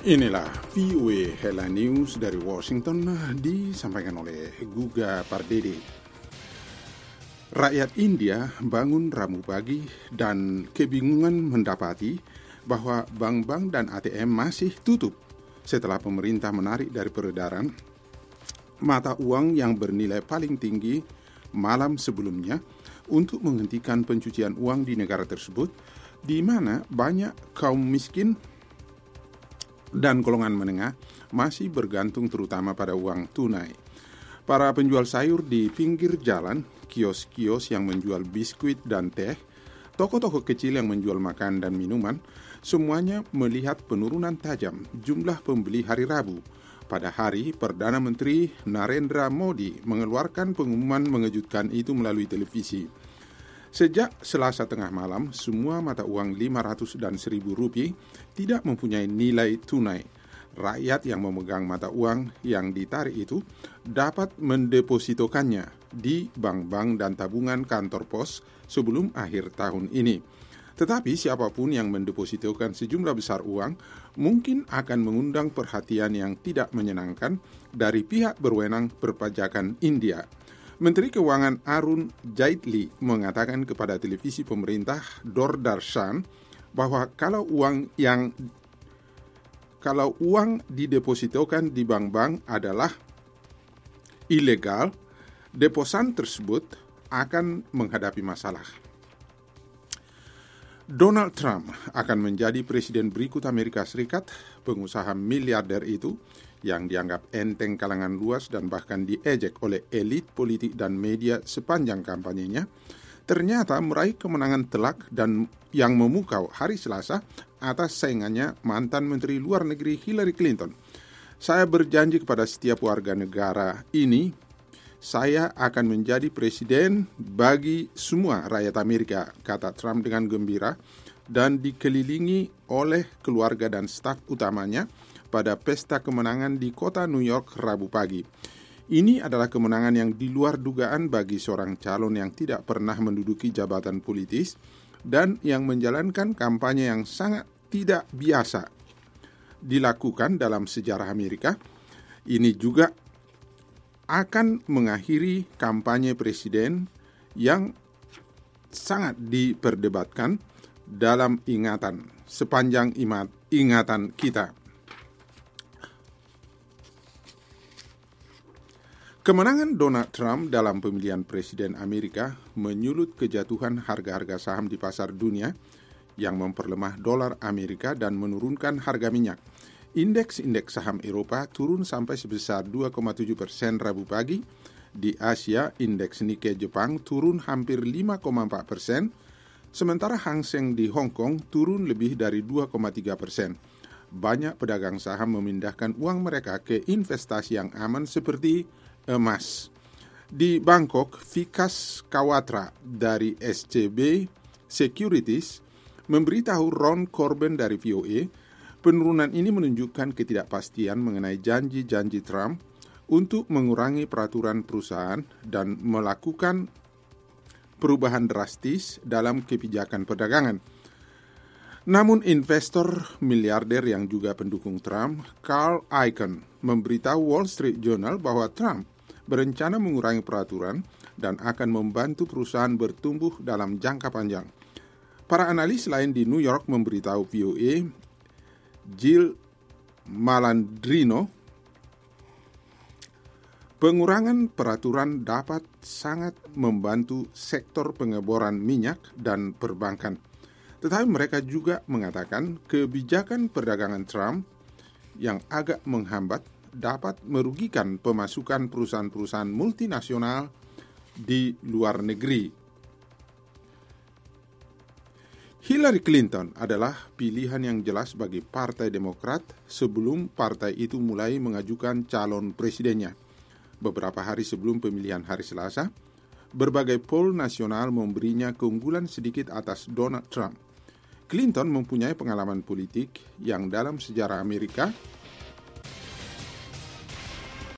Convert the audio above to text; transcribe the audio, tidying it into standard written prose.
Inilah VOA Headline News dari Washington disampaikan oleh Guga Pardede. Rakyat India bangun Rabu pagi dan kebingungan mendapati bahwa bank-bank dan ATM masih tutup setelah pemerintah menarik dari peredaran mata uang yang bernilai paling tinggi malam sebelumnya untuk menghentikan pencucian uang di negara tersebut, di mana banyak kaum miskin dan golongan menengah masih bergantung terutama pada uang tunai. Para penjual sayur di pinggir jalan, kios-kios yang menjual biskuit dan teh, toko-toko kecil yang menjual makan dan minuman, semuanya melihat penurunan tajam jumlah pembeli hari Rabu. Pada hari Perdana Menteri Narendra Modi mengeluarkan pengumuman mengejutkan itu melalui televisi. Sejak Selasa tengah malam, semua mata uang 500 dan 1.000 rupiah tidak mempunyai nilai tunai. Rakyat yang memegang mata uang yang ditarik itu dapat mendepositokannya di bank-bank dan tabungan kantor pos sebelum akhir tahun ini. Tetapi siapapun yang mendepositokan sejumlah besar uang mungkin akan mengundang perhatian yang tidak menyenangkan dari pihak berwenang perpajakan India. Menteri Keuangan Arun Jaitley mengatakan kepada televisi pemerintah Doordarshan bahwa kalau uang didepositokan di bank-bank adalah ilegal, deposan tersebut akan menghadapi masalah. Donald Trump akan menjadi presiden berikut Amerika Serikat. Pengusaha miliarder itu yang dianggap enteng kalangan luas dan bahkan diejek oleh elit politik dan media sepanjang kampanyenya, ternyata meraih kemenangan telak dan yang memukau hari Selasa atas saingannya mantan Menteri Luar Negeri Hillary Clinton. Saya berjanji kepada setiap warga negara ini, saya akan menjadi presiden bagi semua rakyat Amerika, kata Trump dengan gembira dan dikelilingi oleh keluarga dan staf utamanya pada pesta kemenangan di kota New York Rabu pagi. Ini adalah kemenangan yang di luar dugaan bagi seorang calon yang tidak pernah menduduki jabatan politis dan yang menjalankan kampanye yang sangat tidak biasa dilakukan dalam sejarah Amerika. Ini juga akan mengakhiri kampanye presiden yang sangat diperdebatkan dalam sepanjang ingatan kita. Kemenangan Donald Trump dalam pemilihan presiden Amerika menyulut kejatuhan harga-harga saham di pasar dunia yang memperlemah dolar Amerika dan menurunkan harga minyak. Indeks saham Eropa turun sampai sebesar 2,7% Rabu pagi. Di Asia, indeks Nikkei Jepang turun hampir 5,4%, sementara Hang Seng di Hong Kong turun lebih dari 2,3%. Banyak pedagang saham memindahkan uang mereka ke investasi yang aman seperti emas. Di Bangkok, Vikas Kawatra dari SCB Securities memberitahu Ron Corbin dari VOA, penurunan ini menunjukkan ketidakpastian mengenai janji-janji Trump untuk mengurangi peraturan perusahaan dan melakukan perubahan drastis dalam kebijakan perdagangan. Namun investor miliarder yang juga pendukung Trump, Carl Icahn, memberitahu Wall Street Journal bahwa Trump berencana mengurangi peraturan dan akan membantu perusahaan bertumbuh dalam jangka panjang. Para analis lain di New York memberitahu VOA, Jill Malandrino, pengurangan peraturan dapat sangat membantu sektor pengeboran minyak dan perbankan. Tetapi mereka juga mengatakan kebijakan perdagangan Trump yang agak menghambat dapat merugikan pemasukan perusahaan-perusahaan multinasional di luar negeri. Hillary Clinton adalah pilihan yang jelas bagi Partai Demokrat sebelum partai itu mulai mengajukan calon presidennya. Beberapa hari sebelum pemilihan hari Selasa, berbagai poll nasional memberinya keunggulan sedikit atas Donald Trump. Clinton mempunyai pengalaman politik yang dalam sejarah Amerika